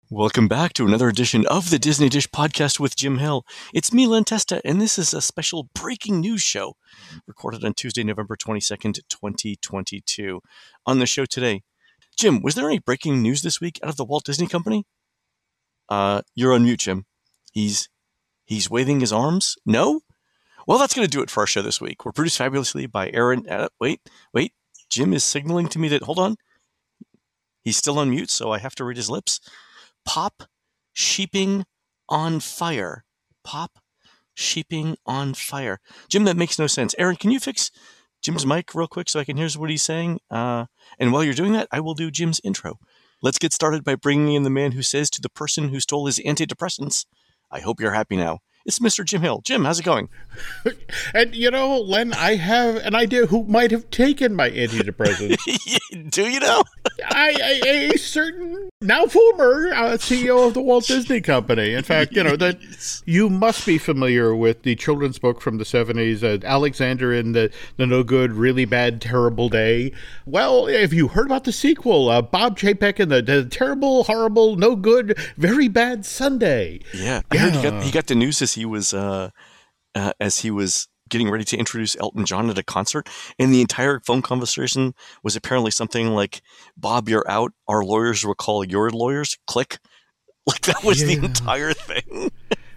Welcome back to another edition of the Disney Dish Podcast with Jim Hill. It's me, Len Testa, and this is a special breaking news show recorded on Tuesday, November 22nd, 2022. On the show today, Jim, was there any breaking news this week out of the Walt Disney Company? You're on mute, Jim. He's waving his arms? No? Well, that's going to do it for our show this week. We're produced fabulously by Aaron. Wait. Jim is signaling to me that, hold on. He's still on mute, so I have to read his lips. Pop Sheeping on Fire. Pop Sheeping on Fire. Jim, that makes no sense. Aaron, can you fix Jim's mic real quick so I can hear what he's saying? And while you're doing that, I will do Jim's intro. Let's get started by bringing in the man who says to the person who stole his antidepressants, I hope you're happy now. It's Mr. Jim Hill. Jim, how's it going? And, Len, I have an idea who might have taken my antidepressants. Do you know? A certain, now former CEO of the Walt Disney Company. In fact, that you must be familiar with the children's book from the 70s, Alexander in the No Good, Really Bad, Terrible Day. Well, if you heard about the sequel, Bob Chapek and the Terrible, Horrible, No Good, Very Bad Sunday. Yeah, I heard he got the news as he was getting ready to introduce Elton John at a concert, and the entire phone conversation was apparently something like, Bob, you're out, our lawyers will call your lawyers, click. Like, that was the entire thing.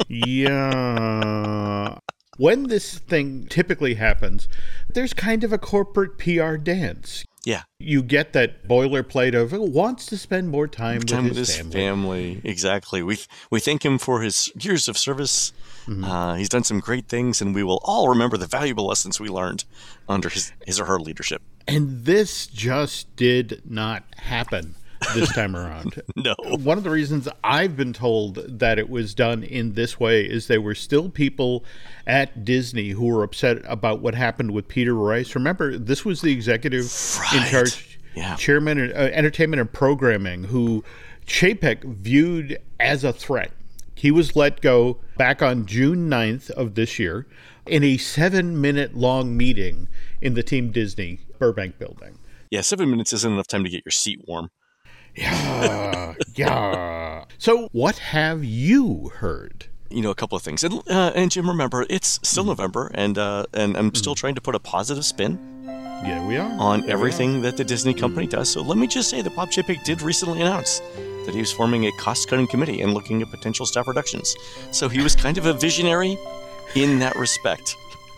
Yeah. When this thing typically happens, there's kind of a corporate PR dance. Yeah. You get that boilerplate of wants to spend more time with his family. Exactly. We thank him for his years of service. Mm-hmm. He's done some great things, and we will all remember the valuable lessons we learned under his or her leadership. And this just did not happen this time around. No. One of the reasons I've been told that it was done in this way is there were still people at Disney who were upset about what happened with Peter Rice. Remember, this was the executive in charge, chairman of entertainment and programming, who Chapek viewed as a threat. He was let go back on June 9th of this year in a 7-minute long meeting in the Team Disney Burbank building. Yeah, 7 minutes isn't enough time to get your seat warm. Yeah. So what have you heard? A couple of things. And Jim, remember, it's still November, and I'm still trying to put a positive spin we are. On everything that the Disney Company does. So let me just say that Bob Chapek did recently announce that he was forming a cost-cutting committee and looking at potential staff reductions. So he was kind of a visionary in that respect.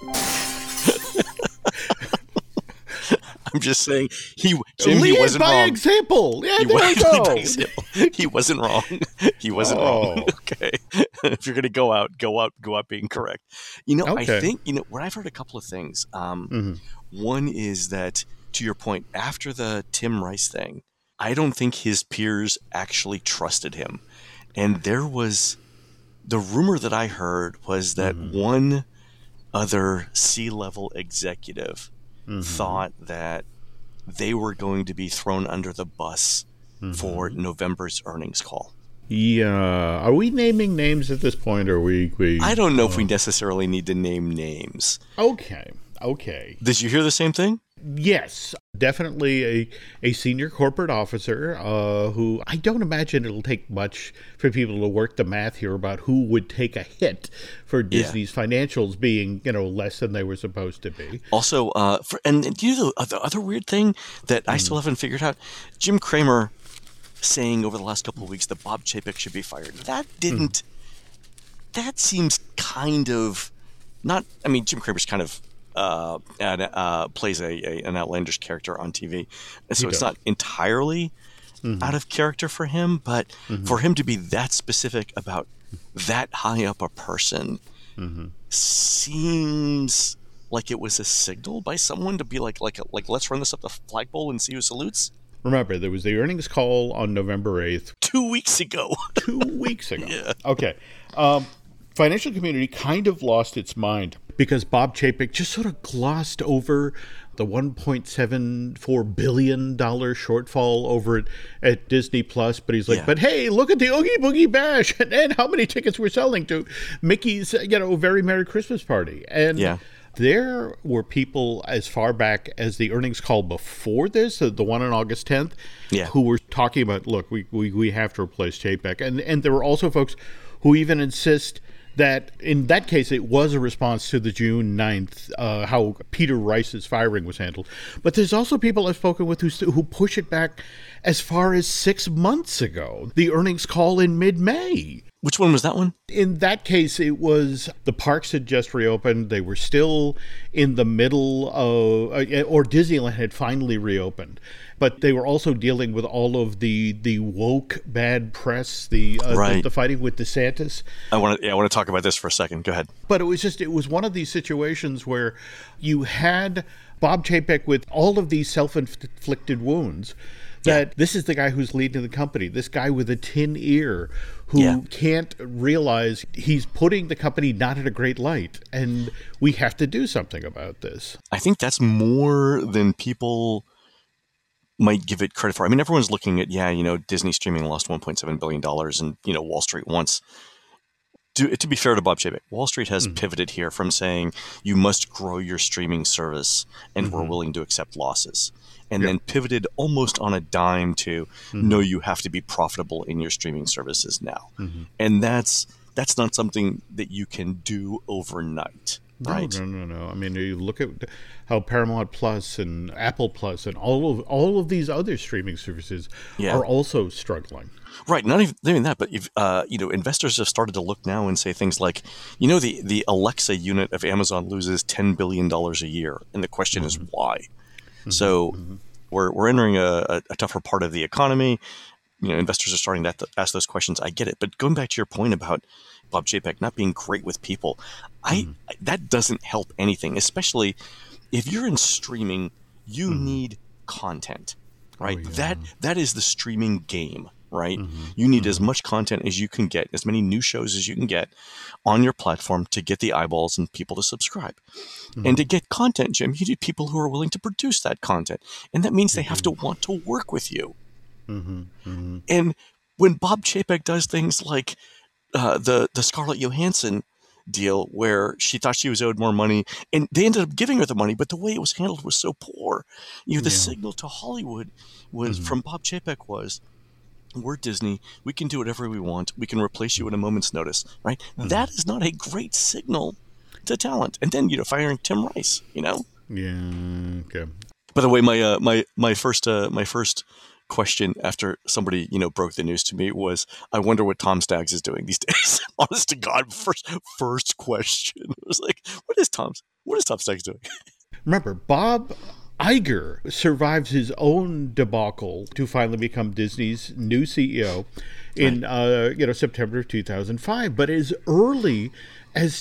I'm just saying, Jim, he wasn't by wrong. Example. Yeah, He wasn't wrong. He wasn't wrong. Okay. If you're going to go out being correct. I think, what I've heard a couple of things. One is that, to your point, after the Tim Rice thing, I don't think his peers actually trusted him. And there was, the rumor that I heard was that one other C-level executive thought that they were going to be thrown under the bus for November's earnings call. Yeah. Are we naming names at this point, or we I don't know if we necessarily need to name names. Okay. Did you hear the same thing? Yes, definitely a senior corporate officer who I don't imagine it'll take much for people to work the math here about who would take a hit for Disney's financials being, less than they were supposed to be. Also, the other weird thing that I still haven't figured out, Jim Cramer saying over the last couple of weeks that Bob Chapek should be fired. That seems kind of not, Jim Cramer's kind of plays an outlandish character on TV, so it's not entirely out of character for him, but for him to be that specific about that high up a person seems like it was a signal by someone to be like let's run this up the flagpole and see who salutes. Remember, there was the earnings call on November 8th. 2 weeks ago. 2 weeks ago. Yeah. Okay. Financial community kind of lost its mind because Bob Chapek just sort of glossed over the $1.74 billion shortfall over at Disney Plus. But he's like, but hey, look at the Oogie Boogie Bash and how many tickets we're selling to Mickey's, Very Merry Christmas Party. And there were people as far back as the earnings call before this, the one on August 10th, who were talking about, look, we have to replace Chapek. And there were also folks who even insist that in that case it was a response to the June 9th, how Peter Rice's firing was handled. But there's also people I've spoken with who push it back as far as 6 months ago, the earnings call in mid-May. Which one was that one? In that case, it was the parks had just reopened. They were still in the middle of, or Disneyland had finally reopened. But they were also dealing with all of the woke bad press, the fighting with DeSantis. I want to talk about this for a second. Go ahead. But it was one of these situations where you had Bob Chapek with all of these self-inflicted wounds. That this is the guy who's leading the company, this guy with a tin ear who can't realize he's putting the company not in a great light. And we have to do something about this. I think that's more than people might give it credit for. I mean, everyone's looking at, Disney streaming lost $1.7 billion and, Wall Street wants. To be fair to Bob Chapek, Wall Street has pivoted here from saying you must grow your streaming service and we're willing to accept losses. And then pivoted almost on a dime to, no, you have to be profitable in your streaming services now. And that's not something that you can do overnight, right? No. I mean, you look at how Paramount Plus and Apple Plus and all of these other streaming services are also struggling. Right, not even that, but if investors have started to look now and say things like, the Alexa unit of Amazon loses $10 billion a year, and the question is why. So we're entering a tougher part of the economy. Investors are starting to ask those questions. I get it. But going back to your point about Bob Chapek not being great with people, that doesn't help anything, especially if you're in streaming, you need content, right? Oh, yeah. That is the streaming game, right? You need as much content as you can get, as many new shows as you can get on your platform to get the eyeballs and people to subscribe. And to get content, Jim, you need people who are willing to produce that content. And that means they have to want to work with you. And when Bob Chapek does things like the Scarlett Johansson deal where she thought she was owed more money and they ended up giving her the money, but the way it was handled was so poor. The signal to Hollywood was from Bob Chapek was, we're Disney. We can do whatever we want. We can replace you at a moment's notice, right? That is not a great signal to talent. And then, firing Tim Rice, Yeah, okay. By the way, my first question after somebody, broke the news to me was, I wonder what Tom Staggs is doing these days. Honest to God, first question. It was like, what is Tom Staggs doing? Remember, Bob Iger survives his own debacle to finally become Disney's new CEO in September of 2005. But as early as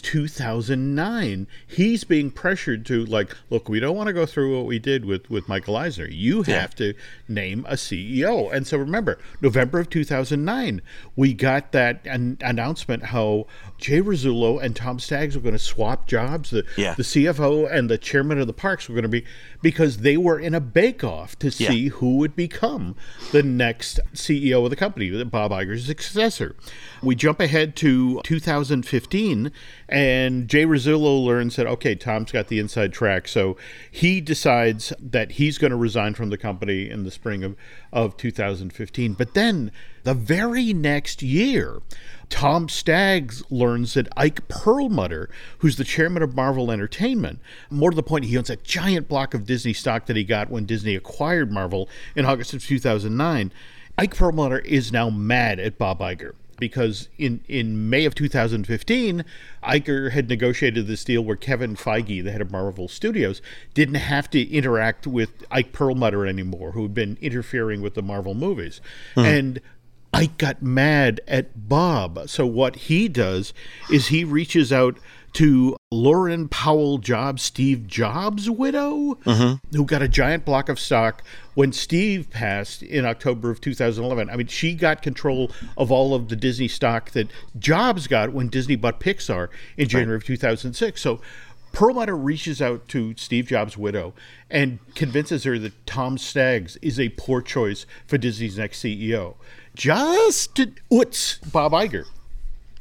2009, he's being pressured to look, we don't want to go through what we did with Michael Eisner. You have to name a CEO. And so remember, November of 2009, we got that announcement how Jay Rizzullo and Tom Staggs were going to swap jobs. The CFO and the chairman of the parks were going to be, because they were in a bake-off to see who would become the next CEO of the company, Bob Iger's successor. We jump ahead to 2015, and Jay Rizzullo learns that, okay, Tom's got the inside track, so he decides that he's going to resign from the company in the spring of 2015. But then, the very next year, Tom Staggs learns that Ike Perlmutter, who's the chairman of Marvel Entertainment, more to the point, he owns a giant block of Disney stock that he got when Disney acquired Marvel in August of 2009. Ike Perlmutter is now mad at Bob Iger, because in May of 2015, Iger had negotiated this deal where Kevin Feige, the head of Marvel Studios, didn't have to interact with Ike Perlmutter anymore, who had been interfering with the Marvel movies. And Ike got mad at Bob. So what he does is he reaches out to Lauren Powell Jobs, Steve Jobs' widow, who got a giant block of stock when Steve passed in October of 2011. I mean, she got control of all of the Disney stock that Jobs got when Disney bought Pixar in January of 2006. So Perlmutter reaches out to Steve Jobs' widow and convinces her that Tom Staggs is a poor choice for Disney's next CEO. Just to Bob Iger.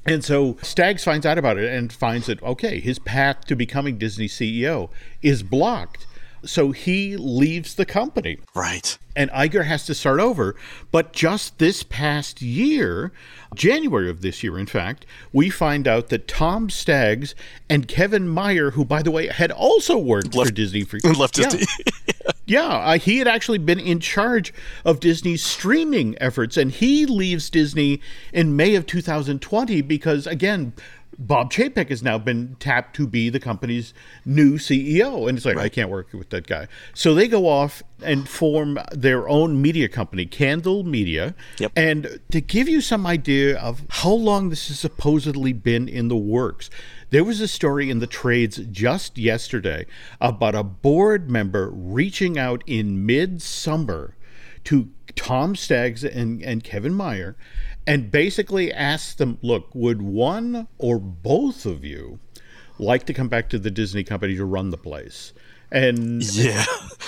And so Staggs finds out about it and finds that, okay, his path to becoming Disney CEO is blocked. So he leaves the company. Right. And Iger has to start over. But just this past year, January of this year, in fact, we find out that Tom Staggs and Kevin Mayer, who, by the way, had also worked for Disney. Left Disney. Yeah, he had actually been in charge of Disney's streaming efforts, and he leaves Disney in May of 2020 because, again, Bob Chapek has now been tapped to be the company's new CEO. And it's like, I can't work with that guy. So they go off and form their own media company, Candle Media. Yep. And to give you some idea of how long this has supposedly been in the works, there was a story in the trades just yesterday about a board member reaching out in mid-summer to Tom Staggs and Kevin Mayer and basically asked them, look, would one or both of you like to come back to the Disney company to run the place? And yeah.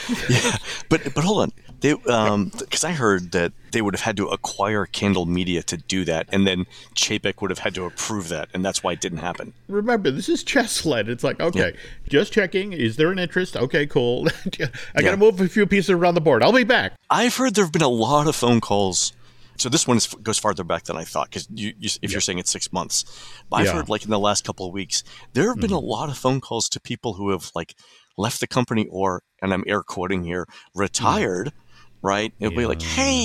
But hold on. They because I heard that they would have had to acquire Candle Media to do that, and then Chapek would have had to approve that, and that's why it didn't happen. Remember, this is chess-led. It's like, okay, just checking. Is there an interest? Okay, cool. I got to move a few pieces around the board. I'll be back. I've heard there have been a lot of phone calls. So this one goes farther back than I thought, because if you're saying it's 6 months. But I've heard, like, in the last couple of weeks, there have been a lot of phone calls to people who have, like, left the company or, and I'm air quoting here, retired, right? It'll be like,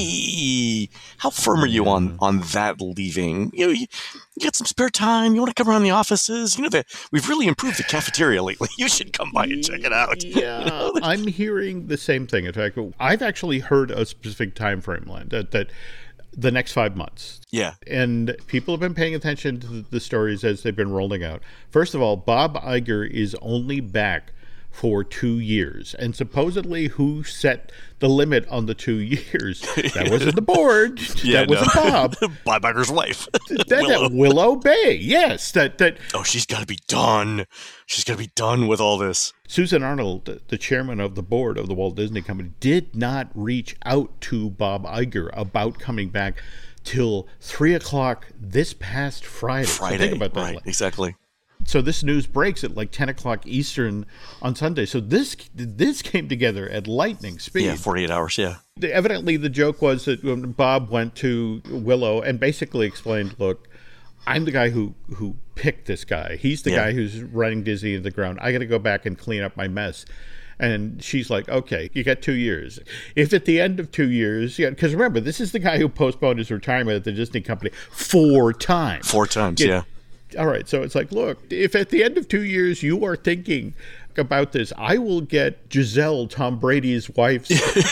hey, how firm are you on that leaving? You get some spare time. You want to come around the offices? We've really improved the cafeteria lately. You should come by and check it out. Yeah, I'm hearing the same thing. In fact, I've actually heard a specific time frame, Len, that the next 5 months. Yeah. And people have been paying attention to the stories as they've been rolling out. First of all, Bob Iger is only back for 2 years. And supposedly who set the limit on the 2 years? That wasn't the board. That wasn't Bob. Bob Iger's wife. That Willow Bay. Yes. Oh, she's got to be done. She's got to be done with all this. Susan Arnold, the chairman of the board of the Walt Disney Company, did not reach out to Bob Iger about coming back till 3 o'clock this past Friday. So think about that. Right, exactly. So this news breaks at like 10 o'clock Eastern on Sunday. So this came together at lightning speed. Yeah, 48 hours, yeah. Evidently, the joke was that when Bob went to Willow and basically explained, look, I'm the guy who picked this guy. He's the guy who's running Disney into the ground. I got to go back and clean up my mess. And she's like, okay, you got 2 years. If at the end of 2 years, because remember, this is the guy who postponed his retirement at the Disney company 4 times. 4 times, yeah. All right, so it's like, look, if at the end of 2 years you are thinking about this, I will get Giselle, Tom Brady's wife's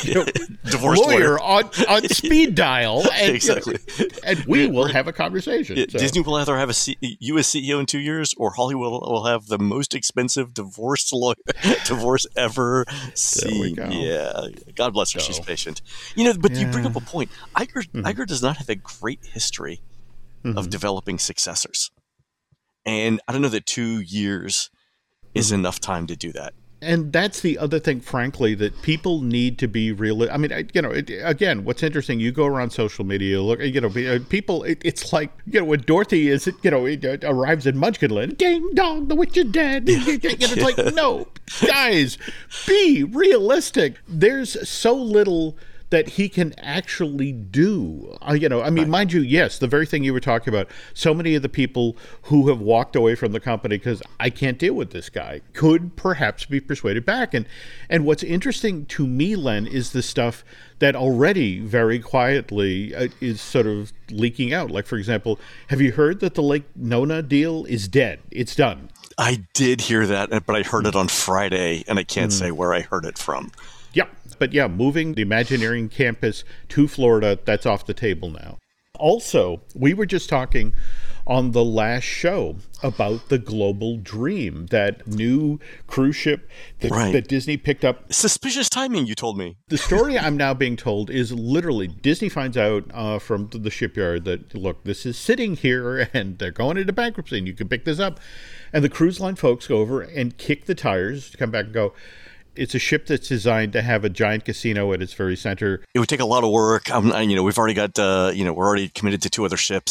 divorce lawyer on speed dial, and, exactly, and we will have a conversation. So. Disney will either have you as CEO in 2 years, or Hollywood will have the most expensive divorce ever seen. Yeah, God bless her, she's patient. But you bring up a point. Iger does not have a great history of developing successors. And I don't know that 2 years is enough time to do that. And that's the other thing, frankly, that people need to be real. I mean, again, what's interesting, you go around social media, look, people, it's like, when Dorothy arrives in Munchkinland, ding dong, the witch is dead. It's like, no, guys, be realistic. There's so little that he can actually do. Mind you, yes, the very thing you were talking about, so many of the people who have walked away from the company because I can't deal with this guy could perhaps be persuaded back. And what's interesting to me, Len, is the stuff that already very quietly is sort of leaking out. Like, for example, have you heard that the Lake Nona deal is dead? It's done. I did hear that, but I heard it on Friday, and I can't say where I heard it from. Yep. But yeah, moving the Imagineering campus to Florida, that's off the table now. Also, we were just talking on the last show about the Global Dream, that new cruise ship that Disney picked up. Suspicious timing, you told me. The story I'm now being told is literally Disney finds out from the shipyard that, look, this is sitting here and they're going into bankruptcy and you can pick this up. And the cruise line folks go over and kick the tires, come back and go, it's a ship that's designed to have a giant casino at its very center. It would take a lot of work. We've already got, we're already committed to 2 other ships.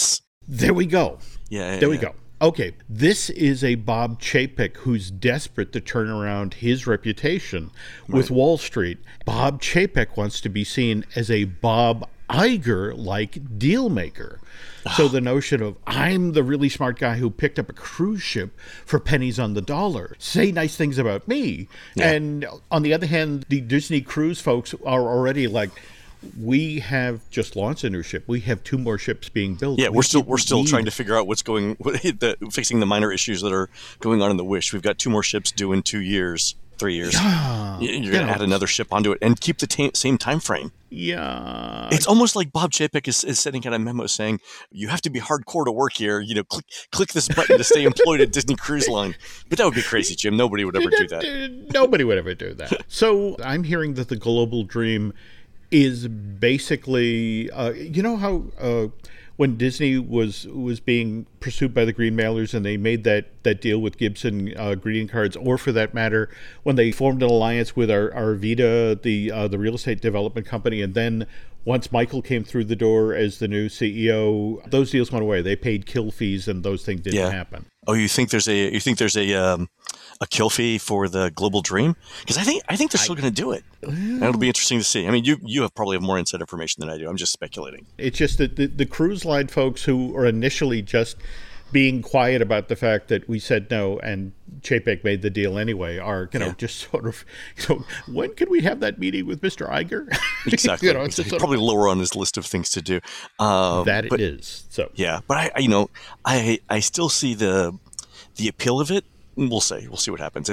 There we go. There we go. Okay, this is a Bob Chapek who's desperate to turn around his reputation with Wall Street. Bob Chapek wants to be seen as a Bob Iger-like deal maker. So the notion of, I'm the really smart guy who picked up a cruise ship for pennies on the dollar. Say nice things about me. Yeah. And on the other hand, the Disney Cruise folks are already like, we have just launched a new ship. We have 2 more ships being built. Yeah, we're still trying to figure out fixing the minor issues that are going on in the Wish. We've got 2 more ships due in 2 years, 3 years. Yeah, you're going to add another ship onto it and keep the same time frame. Yeah, it's almost like Bob Chapek is sending out a memo saying you have to be hardcore to work here. Click this button to stay employed at Disney Cruise Line. But that would be crazy, Jim. Nobody would ever do that. Nobody would ever do that. So I'm hearing that the global dream is basically, you know how when Disney was being pursued by the Green Mailers and they made that deal with Gibson greeting cards, or for that matter, when they formed an alliance with Arvida, the real estate development company, and then once Michael came through the door as the new CEO, those deals went away. They paid kill fees, and those things didn't happen. Oh, you think there's a kill fee for the Global Dream? Because I think they're still going to do it. It'll be interesting to see. I mean, you probably have more inside information than I do. I'm just speculating. It's just that the cruise line folks who are initially just being quiet about the fact that we said no and Chapek made the deal anyway are, just sort of, when can we have that meeting with Mr. Iger? Exactly. It's probably lower on his list of things to do. It is. So yeah, but I still see the appeal of it. We'll see what happens.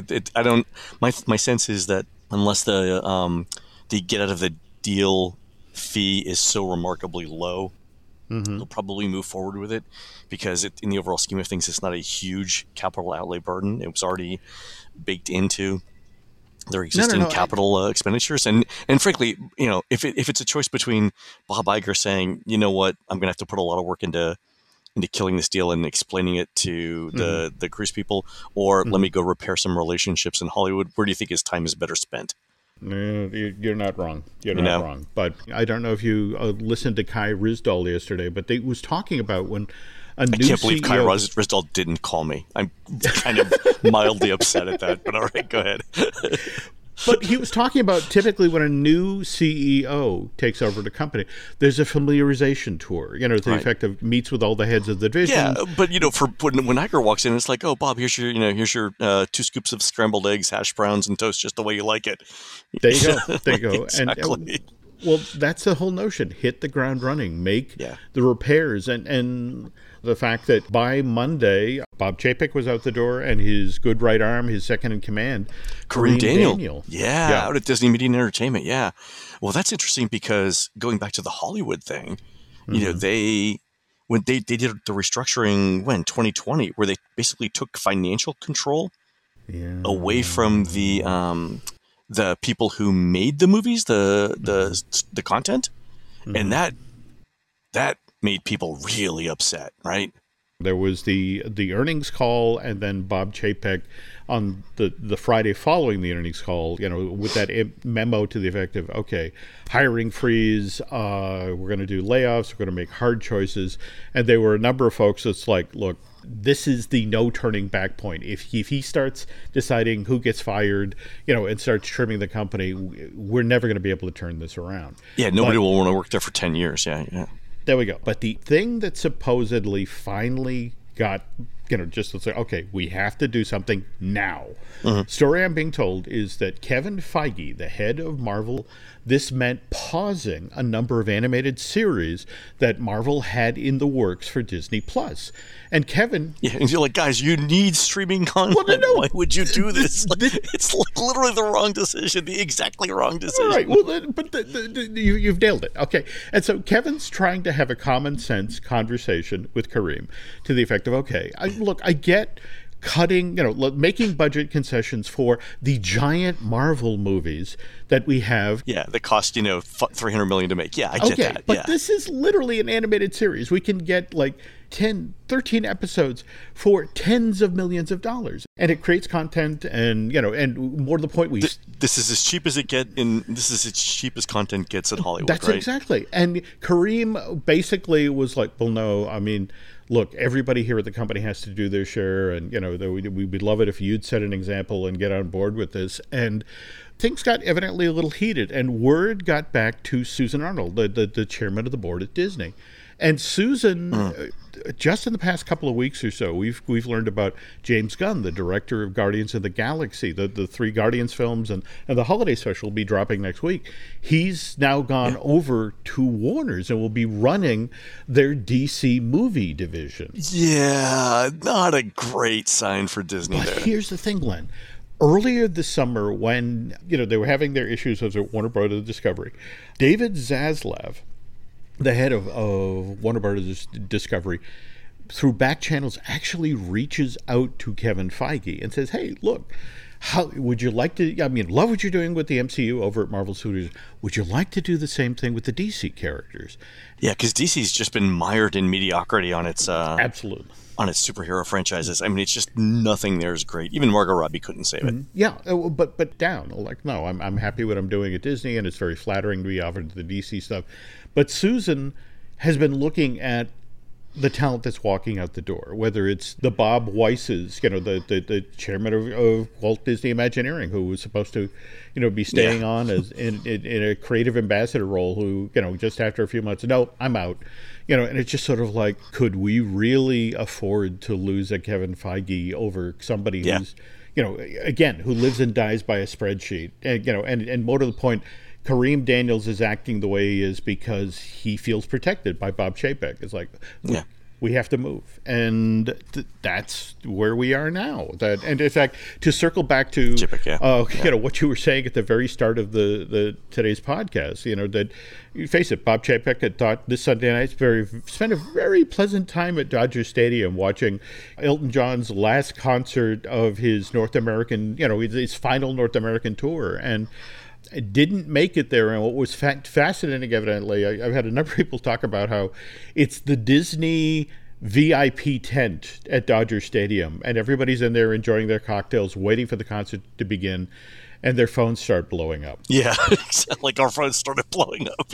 My sense is that unless the get out of the deal fee is so remarkably low, they'll probably move forward with it, because in the overall scheme of things, it's not a huge capital outlay burden. It was already baked into their existing capital expenditures. And frankly, if it's a choice between Bob Iger saying, you know what, I'm going to have to put a lot of work into killing this deal and explaining it to the cruise people, or let me go repair some relationships in Hollywood, where do you think his time is better spent? You're not wrong. You're not wrong. But I don't know if you listened to Kai Ryssdal yesterday, but they was talking about when a new CEO... I can't believe Kai Ryssdal didn't call me. I'm kind of mildly upset at that, but all right, go ahead. But he was talking about typically when a new CEO takes over the company, there's a familiarization tour, to the effect of meets with all the heads of the division. Yeah, but for when Iger walks in, it's like, oh, Bob, here's your 2 scoops of scrambled eggs, hash browns, and toast, just the way you like it. There you go. There you go. Exactly. Well, that's the whole notion. Hit the ground running. Make the repairs. And the fact that by Monday, Bob Chapek was out the door, and his good right arm, his second in command, Kareem Daniel. Yeah, out at Disney Media and Entertainment. Yeah. Well, that's interesting, because going back to the Hollywood thing, they did the restructuring 2020, where they basically took financial control away from the people who made the movies, the content, and that made people really upset, right? There was the earnings call, and then Bob Chapek on the Friday following the earnings call, with that memo to the effect of, okay, hiring freeze, we're going to do layoffs, we're going to make hard choices. And there were a number of folks that's like, look, this is the no turning back point. If he starts deciding who gets fired, and starts trimming the company, we're never going to be able to turn this around. Yeah, nobody will want to work there for 10 years. Yeah. There we go. But the thing that supposedly finally got, just to say, okay, we have to do something now. Story I'm being told is that Kevin Feige, the head of Marvel, this meant pausing a number of animated series that Marvel had in the works for Disney Plus. And Kevin... Yeah, and you're like, guys, you need streaming content. Well, no. Why would you do this? It's literally the wrong decision, the exactly wrong decision. All right, well, but you've nailed it. Okay, and so Kevin's trying to have a common sense conversation with Kareem to the effect of, okay, I get cutting, making budget concessions for the giant Marvel movies that we have. Yeah, that cost, $300 million to make. Yeah, I get that. But this is literally an animated series. We can get 10, 13 episodes for tens of millions of dollars. And it creates content and, and more to the point, this is as cheap as it gets, and this is as cheap as content gets at Hollywood, that's right? Exactly. And Kareem basically was like, well, no, I mean, look, everybody here at the company has to do their share, and, we would love it if you'd set an example and get on board with this. And things got evidently a little heated, and word got back to Susan Arnold, the chairman of the board at Disney. And Susan, just in the past couple of weeks or so, we've learned about James Gunn, the director of Guardians of the Galaxy, the 3 Guardians films, and the holiday special will be dropping next week. He's now gone over to Warner's and will be running their DC movie division. Yeah, not a great sign for Disney but there. Here's the thing, Len. Earlier this summer, when they were having their issues as Warner Brothers Discovery, David Zaslav, the head of Warner Brothers Discovery, through back channels, actually reaches out to Kevin Feige and says, hey, look, how would you like to, love what you're doing with the MCU over at Marvel Studios. Would you like to do the same thing with the DC characters? Yeah, because DC's just been mired in mediocrity on its absolutely on its superhero franchises. I mean, it's just nothing there is great. Even Margot Robbie couldn't save it. Yeah, but down. Like, no, I'm happy with what I'm doing at Disney, and it's very flattering to be offered to the DC stuff. But Susan has been looking at the talent that's walking out the door, whether it's the Bob Weisses, the chairman of Walt Disney Imagineering, who was supposed to, be staying on as in a creative ambassador role, who, just after a few months, no, I'm out. And it's just sort of like, could we really afford to lose a Kevin Feige over somebody who's, again, who lives and dies by a spreadsheet? And, and more to the point, Kareem Daniels is acting the way he is because he feels protected by Bob Chapek. It's like, we have to move. And that's where we are now. And in fact, to circle back to Chapek, what you were saying at the very start of the today's podcast, that you face it, Bob Chapek had thought this Sunday night spent a very pleasant time at Dodger Stadium watching Elton John's last concert of his North American, his final North American tour. And didn't make it there. And what was fascinating, evidently, I've had a number of people talk about how it's the Disney VIP tent at Dodger Stadium, and everybody's in there enjoying their cocktails, waiting for the concert to begin, and their phones start blowing up. Yeah, like our phones started blowing up,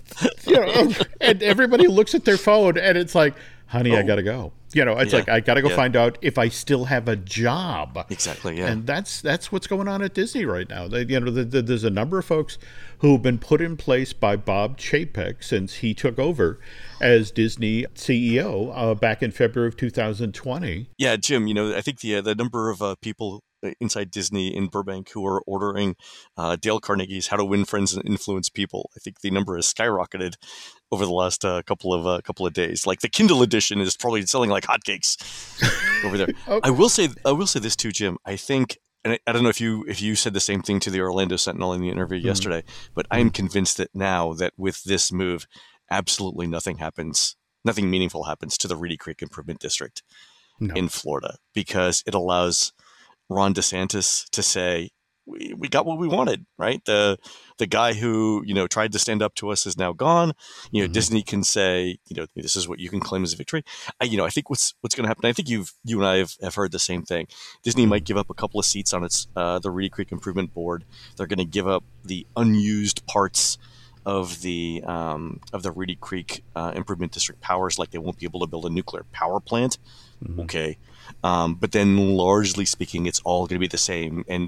and everybody looks at their phone, and it's like, honey, I got to go. It's like, I got to go find out if I still have a job. Exactly, yeah. And that's what's going on at Disney right now. There's a number of folks who have been put in place by Bob Chapek since he took over as Disney CEO back in February of 2020. Yeah, Jim, I think the number of people inside Disney in Burbank who are ordering Dale Carnegie's How to Win Friends and Influence People, I think the number has skyrocketed over the last couple of days. Like the Kindle edition is probably selling like hotcakes over there. Okay. I will say this too, Jim. I think, and I don't know if you said the same thing to the Orlando Sentinel in the interview yesterday, but I am convinced that now that with this move, absolutely nothing meaningful happens to the Reedy Creek Improvement District in Florida, because it allows Ron DeSantis to say, we got what we wanted, right? The guy who, tried to stand up to us is now gone. Disney can say, this is what you can claim as a victory. I think what's going to happen, I think you and I have heard the same thing. Disney might give up a couple of seats on its the Reedy Creek Improvement Board. They're going to give up the unused parts of the Reedy Creek Improvement District powers, like they won't be able to build a nuclear power plant. Mm-hmm. Okay. But then, largely speaking, it's all going to be the same, and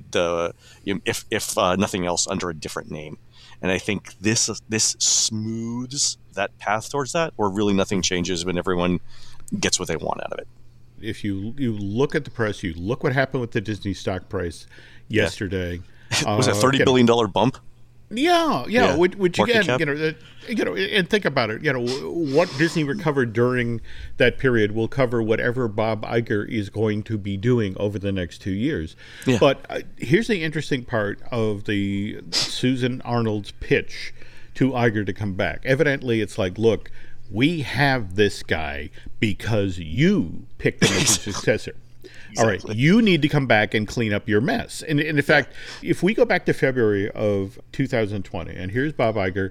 if nothing else, under a different name. And I think this smooths that path towards that, where really nothing changes when everyone gets what they want out of it. If you look at the press, you look what happened with the Disney stock price yesterday. Was it a $30 billion bump? Yeah. Which again, and think about it. What Disney recovered during that period will cover whatever Bob Iger is going to be doing over the next 2 years. Yeah. But here's the interesting part of the Susan Arnold's pitch to Iger to come back. Evidently, it's like, look, we have this guy because you picked him as a successor. Exactly. All right, you need to come back and clean up your mess. And in fact, if we go back to February of 2020, and here's Bob Iger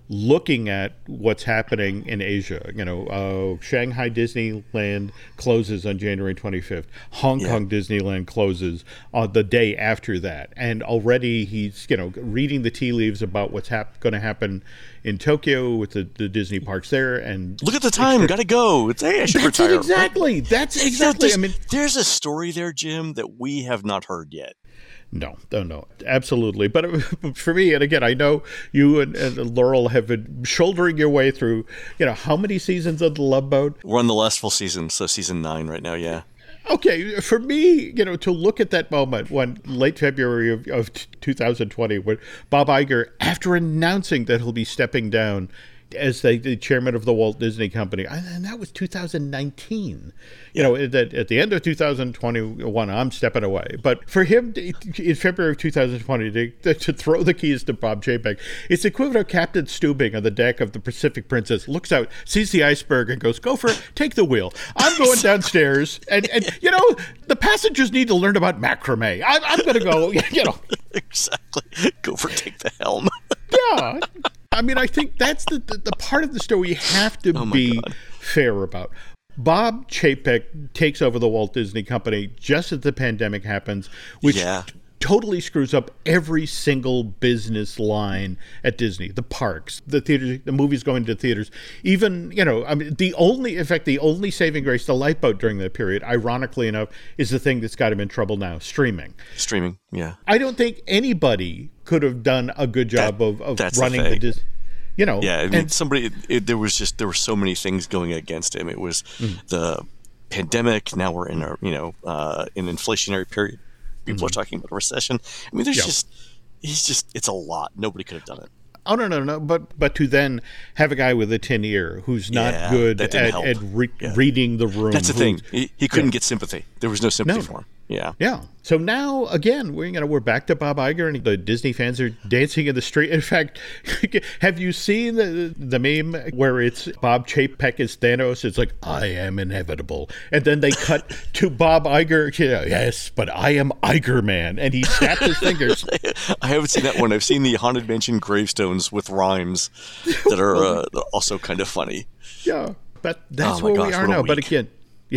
looking at what's happening in Asia. Shanghai Disneyland closes on January 25th. Hong Kong Disneyland closes on the day after that. And already he's, reading the tea leaves about what's going to happen in Tokyo with the Disney parks there. And look at the time. Got to go. I should retire. Exactly. That's exactly. There's a story there, Jim, that we have not heard yet. No, absolutely. But for me, and again, I know you and Laurel have been shouldering your way through, how many seasons of The Love Boat? We're on the last full season, so season 9 right now, yeah. Okay, for me, to look at that moment when late February of 2020, when Bob Iger, after announcing that he'll be stepping down as the chairman of the Walt Disney Company, and that was 2019. At the end of 2021, I'm stepping away. But for him, in February of 2020, to throw the keys to Bob Chapek, it's equivalent of Captain Stubing on the deck of the Pacific Princess, looks out, sees the iceberg, and goes, "Gopher, take the wheel. I'm going downstairs, and the passengers need to learn about macrame. I'm going to go, Exactly. Gopher, take the helm." Yeah. I think that's the part of the story you have to be fair about. Bob Chapek takes over the Walt Disney Company just as the pandemic happens, which totally screws up every single business line at Disney. The parks, the theaters, the movies going to theaters. Even, the only saving grace, the lifeboat during that period, ironically enough, is the thing that's got him in trouble now, streaming. Streaming, yeah. I don't think anybody could have done a good job of running the Disney. There were so many things going against him. It was the pandemic. Now we're in an inflationary period. People are talking about a recession. It's a lot. Nobody could have done it. Oh, no. But to then have a guy with a tin ear who's not good at reading the room. That's the thing. He couldn't get sympathy. There was no sympathy for him. Yeah. Yeah. So now, again, we're back to Bob Iger, and the Disney fans are dancing in the street. In fact, have you seen the meme where it's Bob Chapek as Thanos? It's like, "I am inevitable." And then they cut to Bob Iger. "Yes, but I am Iger Man." And he snaps his fingers. I haven't seen that one. I've seen the Haunted Mansion gravestones with rhymes that are also kind of funny. Yeah. But that's where we are now. But again,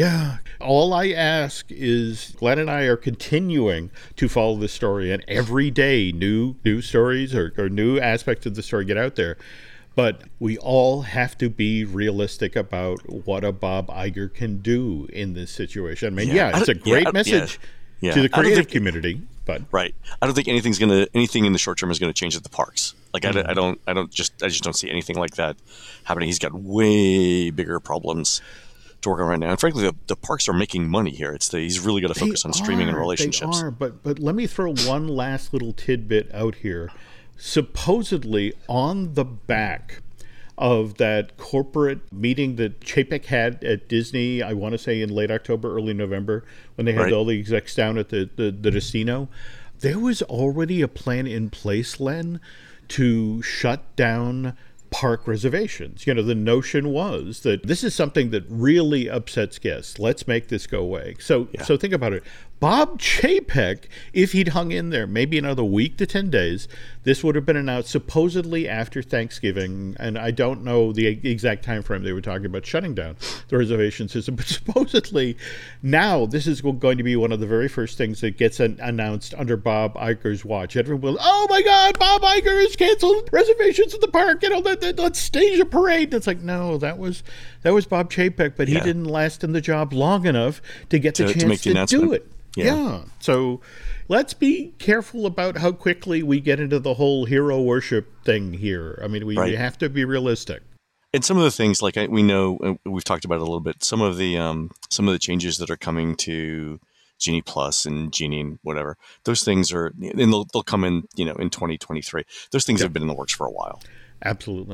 all I ask is Glenn and I are continuing to follow this story, and every day new stories or new aspects of the story get out there. But we all have to be realistic about what a Bob Iger can do in this situation. It's a great message to the creative community. But right, I don't think anything in the short term is going to change at the parks. Like I just don't see anything like that happening. He's got way bigger problems to work on right now. And frankly, the parks are making money here. He's really got to focus on streaming and relationships. They are, but let me throw one last little tidbit out here. Supposedly, on the back of that corporate meeting that Chapek had at Disney, I want to say in late October, early November, when they had all the execs down at the Decino, there was already a plan in place, Len, to shut down park reservations. The notion was that this is something that really upsets guests. Let's make this go away. So think about it. Bob Chapek, if he'd hung in there maybe another week to 10 days, this would have been announced supposedly after Thanksgiving, and I don't know the exact time frame they were talking about shutting down the reservation system, but supposedly now this is going to be one of the very first things that gets announced under Bob Iger's watch. Everyone will, "Oh my God, Bob Iger has canceled reservations at the park. Let's stage a parade." It's like, no, that was Bob Chapek, but he didn't last in the job long enough to get the chance to do it. Yeah. So let's be careful about how quickly we get into the whole hero worship thing here. We have to be realistic. And some of the things, like we know, we've talked about it a little bit. Some of the changes that are coming to Genie Plus and Genie and whatever, those things are, and they'll come in, in 2023. Those things have been in the works for a while. Absolutely.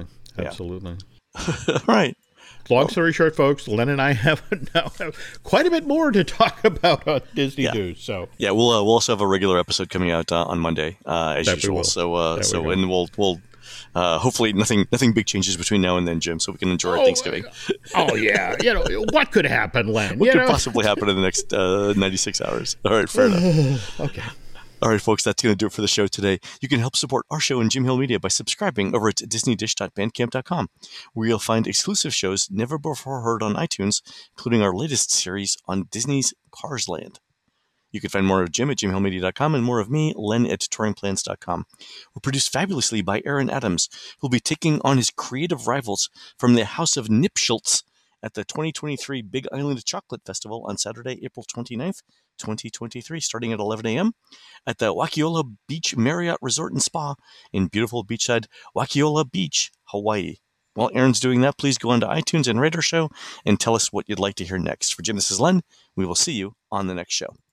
All right. Long story short, folks, Len and I have quite a bit more to talk about on Disney News. So we'll also have a regular episode coming out on Monday as usual. And we'll hopefully nothing big changes between now and then, Jim, so we can enjoy our Thanksgiving. What could happen, Len? What could possibly happen in the next 96 hours? All right, fair enough. Okay. All right, folks, that's going to do it for the show today. You can help support our show and Jim Hill Media by subscribing over at disneydish.bandcamp.com, where you'll find exclusive shows never before heard on iTunes, including our latest series on Disney's Cars Land. You can find more of Jim at jimhillmedia.com and more of me, Len, at touringplans.com. We're produced fabulously by Aaron Adams, who'll be taking on his creative rivals from the House of Nipschultz at the 2023 Big Island Chocolate Festival on Saturday, April 29th, 2023, starting at 11 a.m. at the Wakiola Beach Marriott Resort and Spa in beautiful beachside Wakiola Beach, Hawaii. While Aaron's doing that, please go on to iTunes and rate our show and tell us what you'd like to hear next. For Jim, this is Len. We will see you on the next show.